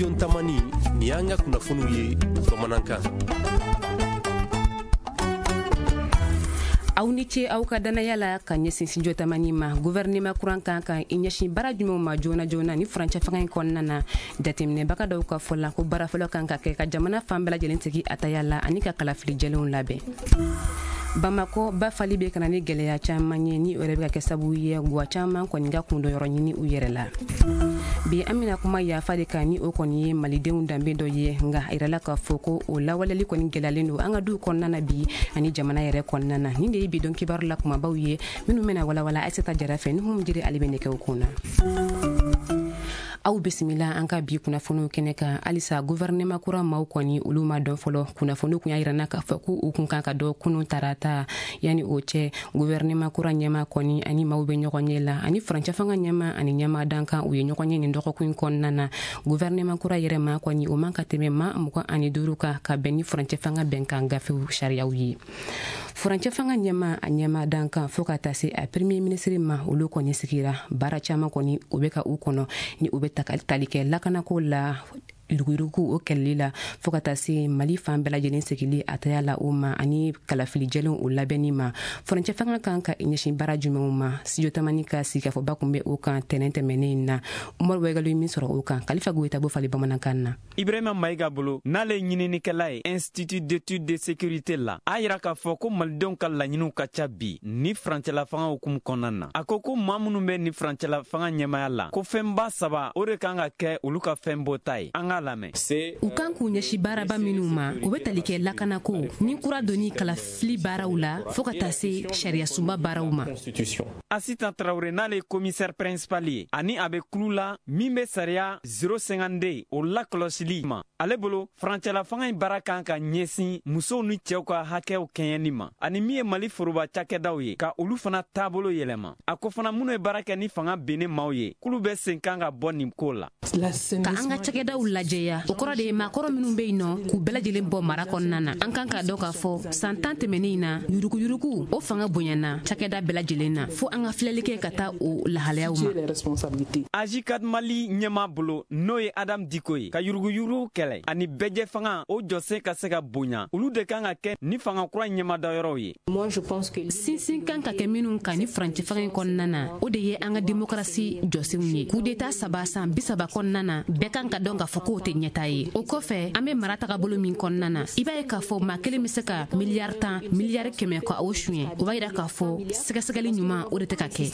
studio tamani ni an ka kunnafoniw ye bamanankan. aw ni ce aw ka danaya la ka ɲɛsin studio tamani ma gouvernement kuran kan ka i ɲɛsin baara jumɛnw ma joona joona ni furancɛ fanga in kɔnɔna na jateminɛbaga dɔw ka fɔ la ko baara fɔlɔ kan ka kɛ ka jamana fan bɛɛ lajɛlen sigi a taya la ani ka kalafili jɛlenw labɛn. Bamako ba fali be kana ni gɛlɛya caman ye ni o yɛrɛ bɛ ka kɛ sababu ye guwa caman kɔni ka kundo yɔrɔ ɲini u yɛrɛ la. Bi an bɛna kuma yafa de kan ni o kɔni ye malidenw danbe dɔ ye nka a yirala k'a fɔ ko o lawaleli kɔni gɛlɛyalen don an ka duw kɔnɔna na bi ani jamana yɛrɛ kɔnɔna na. Nin de ye bidon kibaru la kumabaw ye minnu bɛna walawala Aisata Jara fɛ ni mun jiri ale bɛ nɛgɛw kun na. Aw bisimila an ka bi kunnafoniw kɛnɛ kan halisa gouvernement kura maaw kɔni olu ma dɔn fɔlɔ kunnafoniw kun y'a yirana k'a fɔ ko u kun kan ka dɔ kunun tarata yani o cɛ gouvernement kura ɲɛma kɔni ani maaw bɛ ɲɔgɔn ɲɛ la ani furancɛ fanga ɲɛma ani ɲɛma dankan u ye ɲɔgɔn ɲɛ nin dɔgɔkun kɔnɔna na gouvernement kura yɛrɛ ma kɔni o man ka tɛmɛ maa 25 kan ka bɛn ni furancɛ fanga bɛnkan gafew sariyaw ye. Furancɛ fanga ɲɛma a ɲɛma dankan fo ka taa se a premier ministre ma olu kɔni sigira baara caman kɔni o bɛ ka u kɔnɔ ni u bɛ tali kɛ lakanako la yurugu o kɛlɛli la fo ka taa se Mali fan bɛɛ lajɛlen segili a taya la o ma ani kalafili jɛlenw o labɛnni ma furancɛ fanga kan ka ɲɛsin baara jumɛnw ma studio tamani ka sigikafɔba kun bɛ o kan tɛnɛn tɛmɛnen na Umaru Wɛgalo min sɔrɔ o kan Kalifa Goyita b'o fali bamanankan na. Ibrahima Mayiga bolo n'ale ɲininikɛla ye Institut d'études de sécurité la a yira k'a fɔ ko malidenw ka laɲiniw ka ca bi ni furancɛla fanga hukumu kɔnɔna na a ko maa minnu bɛ ni furancɛla fanga ɲɛmaya la ko fɛnba 3 o de kan ka kɛ olu ka fɛn bɔta ye an ka lamɛn. U kan k'u ɲɛsi baaraba minnu ma u bɛ tali kɛ lakanako ni kura doni kalafili baaraw la fo ka taa se sariya sunba baaraw ma. Asita Traoré n'ale commissaire principal ye ani a bɛ kulu la min bɛ sariya 052 o lakɔlɔsili ma ale bolo furancɛla fanga in baara kan ka ɲɛsin musow ni cɛw ka hakɛw kɛɲɛni ma ani min ye Mali foroba cakɛdaw ye ka olu fana taabolo yɛlɛma a ko fana minnu ye baara kɛ ni fanga bennen maaw ye kulu bɛ sen kan ka bɔ nin ko la. Ka an ka cakɛdaw lajɛya o kɔrɔ de ye maakɔrɔ minnu bɛ yen nɔ k'u bɛɛ lajɛlen bɔ mara kɔnɔna na an kan ka dɔn k'a fɔ san 10 tɛmɛnen na yuruguyurugu o fanga bonyana cakɛda bɛɛ lajɛlen na fo an ka filɛli kɛ ka taa o lahalayaw ma. Ajikat Mali ɲɛma bolo n'o ye Adam Diko ye ka yuruguyurugu kɛlɛ ani bɛjɛ fanga o jɔsen ka se ka bonya olu de kan ka kɛ ni fanga kura ɲɛmadayɔrɔw ye. Sinsin kan ka kɛ minnu kan ni furancɛ fanga in kɔnɔna na o de ye an ka démocratie jɔsenw ye coup d'état 3 san 30 kɔnɔna na bɛɛ kan ka dɔn k'a fɔ k'o tɛ ɲɛta ye o kɔfɛ an bɛ mara tagabolo min kɔnɔna na i b'a ye k'a fɔ maa kelen bɛ se ka miliyari 10 miliyari 100 ka o suɲɛ o b'a yira k'a fɔ sɛgɛsɛgɛli ɲuman o de tɛ ka kɛ.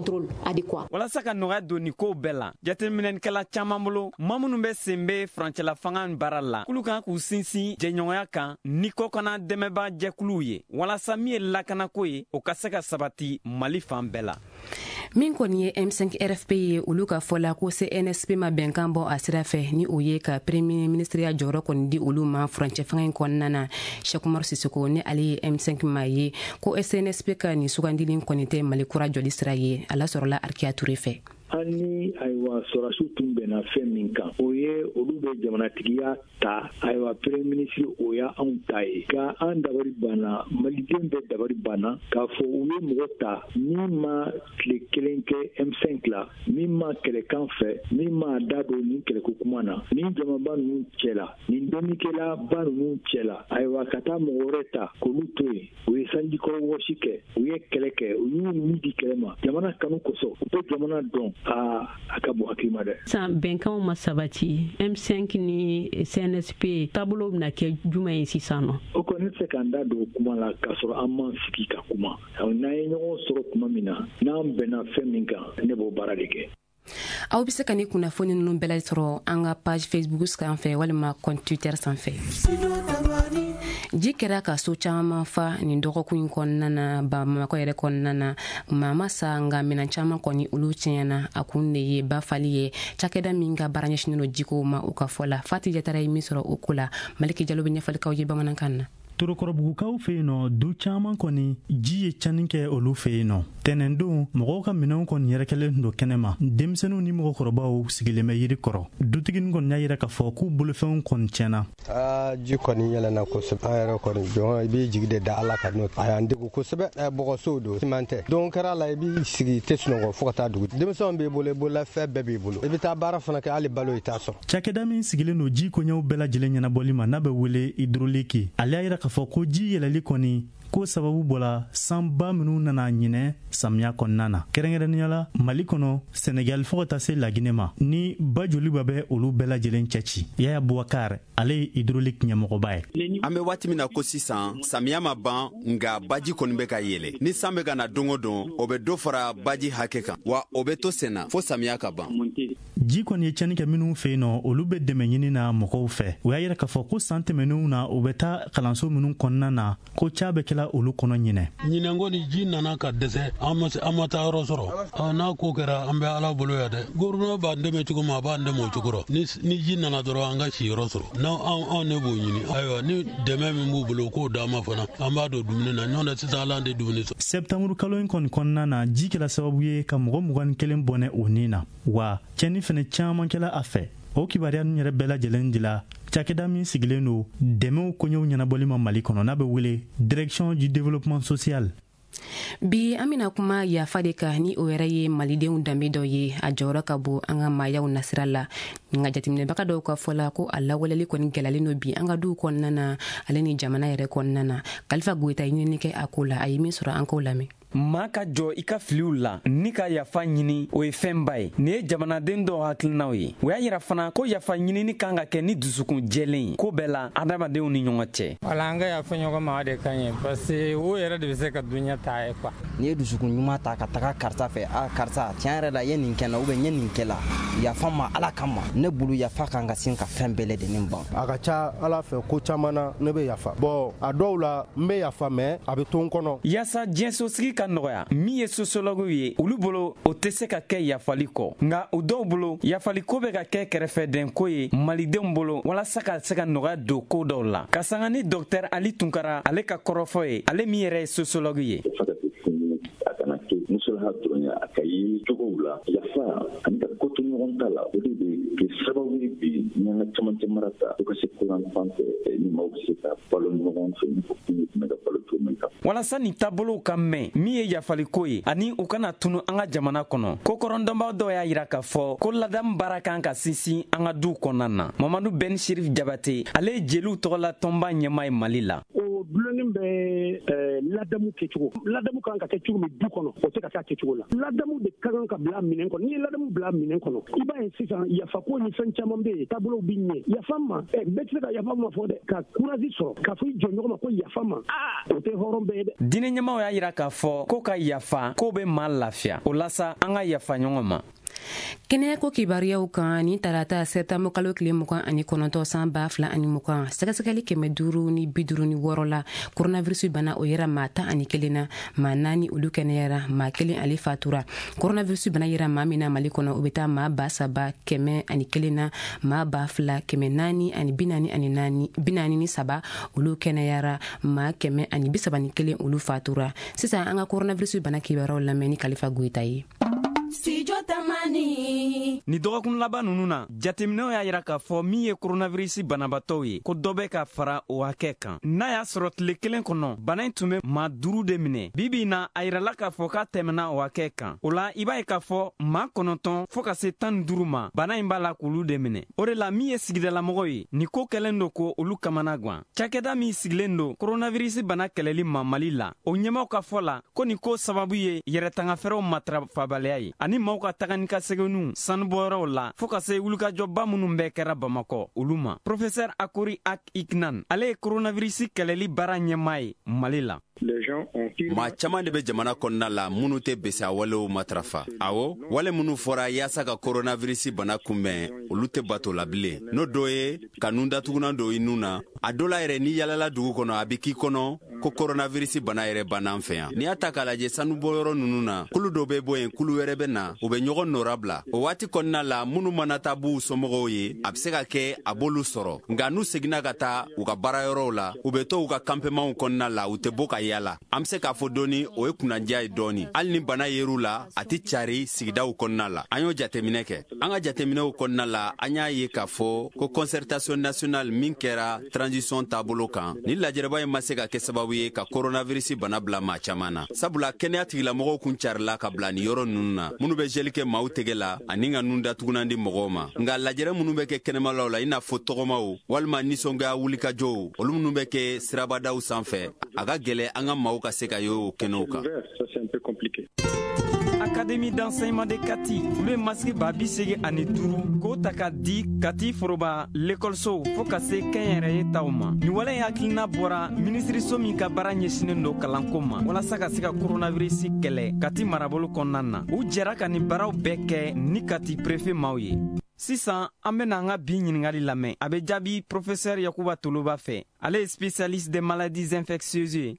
Walasa ka nɔgɔya don nin kow bɛɛ la jateminɛlikɛla caman bolo maa minnu bɛ sen bɛ furancɛla fanga baara la kulu kan k'u sinsin jɛɲɔgɔnya kan ni kɔkana dɛmɛba jɛkuluw ye walasa min ye lakanako ye o ka se ka sabati Mali fan bɛɛ la. Min kɔni ye M5 RFP ye olu ka fɔ la ko CNSP ma bɛnkan bɔ a sira fɛ ni o ye ka premier ministre ya jɔyɔrɔ kɔni di olu ma furancɛ fanga in kɔnɔna na Cheikh Umaru Sisoko ni ale ye M5 ma ye ko CNSP ka nin sugandili kɔni tɛ Mali kura jɔli sira ye ala sɔrɔla Arkia Touré fɛ. Ani ayiwa sɔrɔsiw tun bɛnna fɛn min kan o ye olu bɛ jamanatigiya ta ayiwa premier ministre o ya anw ta ye ka an dabari banna maliden bɛ dabari banna k'a fɔ u ye mɔgɔ ta min ma tile kelen kɛ M5 la min ma kɛlɛkan fɛ min ma da don nin kɛlɛko kuma na nin jamaba ninnu cɛ la nin dɔnnikɛla ba ninnu cɛ la ayiwa ka taa mɔgɔ wɛrɛ ta k'olu to yen u ye sanjikɔrɔ wɔsi kɛ u ye kɛlɛ kɛ u y'u ni di kɛlɛ ma jamana kanu kosɔn u bɛ jamana dɔn a ka bon hakilima dɛ. San bɛnkanw ma sabati M5 ni CNSP taabolo bɛna kɛ jumɛn ye sisan nɔ. O kɔni tɛ se k'an da don kuma la k'a sɔrɔ an m'an sigi ka kuma n'an ye ɲɔgɔn sɔrɔ kuma min na n'an bɛnna fɛn min kan ne b'o baara de kɛ. Aw bɛ se ka ni kunnafoni ninnu bɛɛ sɔrɔ an ka page Facebook sanfɛ walima compte Twitter sanfɛ. Ji kɛra ka so caman fa nin dɔgɔkun in kɔnɔna na Bamakɔ yɛrɛ kɔnɔna na maa ma sa nka minɛn caman kɔni olu tiɲɛna a kun de ye Bafali ye cakɛda min ka baara ɲɛsinnen don jikow ma u ka fɔ la Fati Jatara ye min sɔrɔ o ko la Maliki Jalo bɛ ɲɛfɔlikaw ye bamanankan na. Torokɔrɔbugukaw fɛ yen nɔ du caman kɔni ji ye cani kɛ olu fɛ yen nɔ tɛnɛndon mɔgɔw ka minɛnw kɔni yɛrɛkɛlen don kɛnɛma denmisɛnninw ni mɔgɔkɔrɔbaw sigilen bɛ yiri kɔrɔ dutigi kɔni y'a yira k'a fɔ k'u bolofɛnw kɔni tiɲɛna. ka ji kɔni yɛlɛna kosɛbɛ an yɛrɛ kɔni jɔn i b'i jigi de da ala ka n'o a y'an degu kosɛbɛ bɔgɔsow don siman tɛ donc kɛra la i b'i sigi tɛ sunɔgɔ fo ka taa dugu denmisɛnw b'i bolo i bolola fɛn bɛɛ b'i bolo i bɛ taa baara fana kɛ hali balo i t'a sɔrɔ cakɛda min sigilen don ji koɲɛw bɛɛ lajɛlen ɲɛnabɔli ma n'a bɛ wele hydraulique ale y'a yira k'a fɔ ko ji yɛlɛli kɔni ko sababu bɔla sanba minnu nana ɲinɛ samiya kɔnɔna na kɛrɛnkɛrɛnnenya la mali kɔnɔ senegal fɔɔ ka taa se laginɛ ma ni ba joliba bɛ olu bɛɛ lajɛlen cɛci yaya bubakar ale ye hydraulique ɲɛmɔgɔba ye an bɛ waati min na ko sisan samiya ma ban nga baji kɔni bɛ ka yɛlɛ ni san bɛ ka na don o don o bɛ dɔ fara baji hakɛ kan wa o bɛ to senna fo samiya ka ban ji kɔni ye cɛni kɛ minnu fɛ yen nɔ olu bɛ dɛmɛ ɲini na mɔgɔw fɛ o y'a yira k'a fɔ ko san tɛmɛnenw na u bɛ taa kalanso minnu kɔnɔna na ko ca bɛ kɛla olu kɔnɔ ɲinɛ ko ni ji nana ka dɛsɛ an ma taa yɔrɔ sɔrɔ n'a ko kɛra an bɛ ala bolo ya dɛ gouvernement b'an dɛmɛ cogo min a b'an dɛmɛ o cogo rɔ ni ji nana dɔrɔn an ka si yɔrɔ sɔrɔ anw ne b'o ɲini ayiwa ni dɛmɛ min b'u bolo k'o d'an ma fana an b'a don dumuni na ɲɔgɔn tɛ sisan ala an tɛ dumuni sɔrɔ septembre kalo in kɔni kɔnɔna na ji kɛla sababu ye ka mɔgɔ 21 bɔnɛ o nin na wa cɛni fɛnɛ caman kɛla a fɛ o kibariya ninnu yɛrɛ bɛɛ lajɛlen de la cakɛda min sigilen don dɛmɛw koɲɛw ɲɛnabɔli ma mali kɔnɔ n'a bɛ wele direction du développement social bi an bɛna kuma yafa de kan ni o yɛrɛ ye malidenw danbe dɔ ye a jɔyɔrɔ ka bon an ka maayaw nasira la nka jateminɛbaga dɔw ka fɔ la ko a lawaleli kɔni gɛlɛyalen don bi an ka duw kɔnɔna na ale ni jamana yɛrɛ kɔnɔna na kalifa goyita ye ɲinini kɛ a ko la a ye min sɔrɔ an k'o lamɛn maa ka jɔ i ka filiw la ni ka yafa ɲini o ye fɛnba ye nin ye jamanaden dɔw hakilinaw ye o y'a yira fana ko yafa ɲinini kan ka kɛ ni dusukun jɛlen ye ko bɛɛ la adamadenw ni ɲɔgɔn cɛ wala an ka yafa ɲɔgɔn ma de ka ɲi parce que o yɛrɛ de bɛ se ka duɲa ta ye quoi n'i ye dusukun ɲuman ta ka taga karisa fɛ karisa tiɲɛ yɛrɛ la ye nin kɛna ou bien ye nin kɛla yafa ma ala kama ne bolo yafa kan ka sin ka fɛn bɛɛ lajɛlen ban a ka ca ala fɛ ko caman na ne bɛ yafa bon a dɔw la n bɛ yafa mɛ a bɛ to n kɔnɔ yaasa diɲɛsosigi ka nɔgɔya min ye sosiologuw ye olu bolo o tɛ se ka kɛ yafali kɔ nka u dɔw bolo yafaliko bɛ ka kɛ kɛrɛfɛden ko ye malidenw bolo walasa ka se ka nɔgɔya don ko dɔw la ka sanga ni dɔktɛr ali tunkara ale ka kɔrɔfɔ ye ale min yɛrɛ ye sosiologu ye musolaka dɔrɔn a ka ye cogow la yafa ani ka koto ɲɔgɔn ta la o de bɛ kɛ sababu ye bi ni an ka camancɛ mara ta o ka se kuran fan fɛ ni maaw bɛ se ka balo ɲɔgɔn fɛ ni kun tun bɛ ka balo cogo min kan walasa nin taabolow ka mɛn min ye yafaliko ye ani u kana tunu an ka jamana kɔnɔ ko kɔrɔndɔnbaa dɔw y'a yira k'a fɔ ko ladamu baara kan ka sinsin an ka duw kɔnɔna na mamadu bɛn shirif jabate ale ye jeliw tɔgɔla tɔnba ɲɛma ye mali la o dulonin bɛ ladamu kɛcogo ladamu kan ka kɛ cogo min du kɔnɔ o tɛ ka kɛ kɛcogo la ladamu de ka kan ka bila minɛn kɔnɔ n'i ye ladamu bila minɛn kɔnɔ i b'a ye sisan yafa ko ni fɛn caman bɛ yen taabolow bi ɲɛ yafa ma bɛɛ tɛ se ka yafa ma fɔ dɛ ka kurazi sɔrɔ k'a fɔ i jɔɲɔgɔn ma ko yafa ma o tɛ hɔrɔn bɛɛ ye dɛ diinɛ ɲɛmaw y'a yira k'a fɔ ko ka yafa k'o bɛ maa lafiya o lasa an ka yafa ɲɔgɔn ma kɛnɛya ko kibariyaw kan ni tarata septembre kalo tile 29 san 2020 sɛgɛsɛgɛli 556 la coronavirus bana o yɛrɛ maa 11 na maa 4 olu kɛnɛyara maa 1 ale fatura coronavirus bana yɛrɛ maa min na mali kɔnɔ o bɛ taa maa 3,101 na maa 2,443 olu kɛnɛyara maa 131 olu fatura sisan an ka coronavirus bana kibariyaw lamɛn ni kalifa goyita ye studio tamani ni dɔgɔkun laban nunu na jateminɛw y'a yira k'a fɔ min ye coronavirus banabatɔw ye ko dɔ bɛ ka fara o hakɛ kan n'a y'a sɔrɔ tile kelen kɔnɔ bana in tun bɛ maa 5 de minɛ bibi na a yirala k'a fɔ k'a tɛmɛna o hakɛ kan o la i b'a ye k'a fɔ maa 9 fɔɔ ka se 15 ma bana in b'a la k'olu de minɛ o de la min ye sigidalamɔgɔw ye ni ko kɛlen do ko olu kamana gwan cakɛda min sigilen do coronavirus bana kɛlɛli ma mali la o ɲɛmaw ka fɔ la ko ni ko sababu ye yɛrɛtangafɛrɛw matarafabaliya ye ani maaw ka tagani ka seginnu sanubɔyɔrɔw la fɔɔ ka se wulikajɔba minnu bɛɛ kɛra bamakɔ olu ma professeur akori ak iknan ale ye coronavirus kɛlɛli baara ɲɛmaa ye mali la maa caman de bɛ jamana kɔnɔna la minnu tɛ bese a walew matarafa awɔ wale minnu fɔra yaasa ka coronavirus bana kunbɛn olu tɛ bato la bilen n'o dɔ ye ka nun datugunan don i nun na a dɔ la yɛrɛ ni yalala dugu kɔnɔ a bɛ k'i kɔnɔ ko coronavirus bana yɛrɛ banna an fɛ yan n'i y'a ta k'a lajɛ sanubɔyɔrɔ ninnu na kulu dɔ bɛ bɔ yen kulu wɛrɛ bɛ na u bɛ ɲɔgɔn nɔra bila o waati kɔnɔna la minnu mana taa b'u somɔgɔw ye a bɛ se ka kɛ a b'olu sɔrɔ nka n'u seginna ka taa u ka baarayɔrɔw la u bɛ to u ka kanpɛmanw kɔnɔna la u tɛ bɔ ka teliya la an be se k'a fɔ dɔɔni o ye kunnandiya ye dɔɔni hali ni bana yer'u la a tɛ cari sigidaw kɔnɔna la an y'o jateminɛ kɛ an ka jateminɛw kɔnɔna la an y'a ye k'a fɔ ko concertation nationale min kɛra transition taabolo kan ni lajɛrɛba ye ma se ka kɛ sababu ye ka coronavirus bana bila maa caaman na sabula kɛnɛya tigilamɔgɔw kun carila ka bila ni yɔrɔ nunu na minnu bɛ jeli kɛ maaw tɛgɛ la ani ka nun datugunan di mɔgɔw ma nga lajɛrɛ minnu bɛ kɛ kɛnɛmalaw la i n'a fɔ tɔgɔmaw walima nisɔngɔya wulikajɔw olu minnu bɛ kɛ sirabadaw sanfɛ a ka gwɛlɛ an ka maaw ka se ka ye o kɛnɛw kan. Académie d'enseignement de Kati olu ye masigi ba 85 k'o ta ka di Kati foroba l'écoleso fo ka se kɛnyɛrɛye taw ma ni wale hakilina bɔra minisiriso min ka baara ɲɛsinen do kalanko ma walasa ka se ka coronavirus kɛlɛ Kati marabolo kɔnɔna na u jɛra ka ni baaraw bɛɛ kɛ ni Kati préfet maw ye. Sisan an bena an ka bi ɲiningali lamɛn a be jaabi professeur Yakuba Toloba fɛ ale ye spécialiste des maladies infectieuses ye.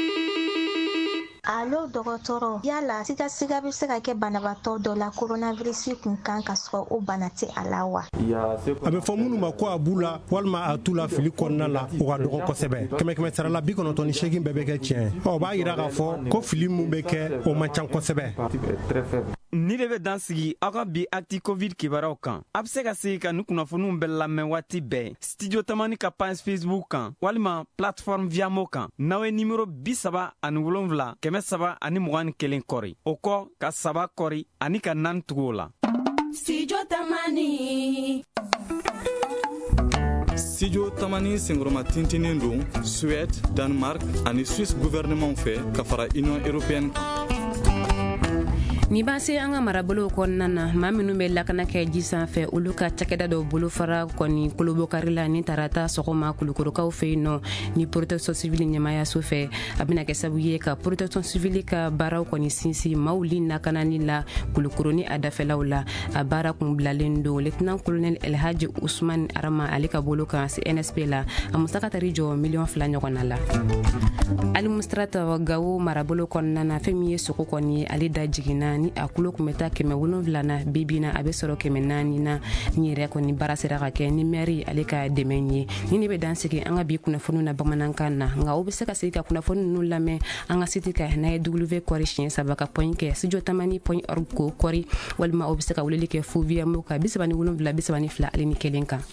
Allo dɔgɔtɔrɔ yala sigasiga bɛ se ka kɛ banabatɔ dɔ la coronavirus kun kan ka sɔrɔ o bana tɛ a la wa? A bɛ fɔ minnu ma ko a b'u la walima a t'u la fili kɔnɔna la o ka dɔgɔ kosɛbɛ 100 sara la 98 bɛɛ bɛ kɛ tiɲɛ o b'a yira k'a fɔ ko fili min bɛ kɛ o man ca kosɛbɛ. Ni de bɛ dan sigi aw ka bi acti covid kibaruyaw kan a bɛ se ka segin ka ni kunnafoniw bɛɛ lamɛn waati bɛɛ studio tamani ka page Facebook kan walima plateforme Viamo kan n'aw ye numéro 37 321 kɔri o kɔ ka 3 kɔri ani ka 4 tugu o la. Studio Tamani. Studio Tamani sengoroma tintinin don Suède, Danemark ani Suisse gouvernement fɛ ka fara Union européenne kan. Ni b'a se an ka marabolo kɔnɔna na maa minnu bɛ lakana kɛ ji sanfɛ olu ka cakɛda dɔ bolofara kɔni kolobokari la ni tarata sɔgɔma kulukorokaw fɛ yen nɔ ni protection civile ɲɛmayaso fɛ a bɛna kɛ sababu ye ka protection civile ka baaraw kɔni sinsin maaw li nakanani la kulukoro ni a dafɛlaw la a baara kun bilalen don lieutenant colonel Elhaji Usman Arama ale ka bolo kan CNSP la a musaka tari jɔ $2 ɲɔgɔnna la. Ali Mustrata Gawo marabolo kɔnɔna na fɛn min ye sogo kɔni ye ale da jiginna ni a kulo kun bɛ taa 7 na bibina a bɛ sɔrɔ 4 na ni yɛrɛ kɔni baara sera ka kɛ ni maire ale ka dɛmɛ ye ni ne bɛ dan sigi an ka bi kunnafoni na bamanankan na nka o bɛ se ka segin ka kunnafoni ninnu lamɛn an ka site ka n'a ye www.kɔri ka point kɛ studiotamani.org ko kɔri walima o bɛ se ka weleli kɛ fo Viamo ka 77 32 ale ni 1 kan.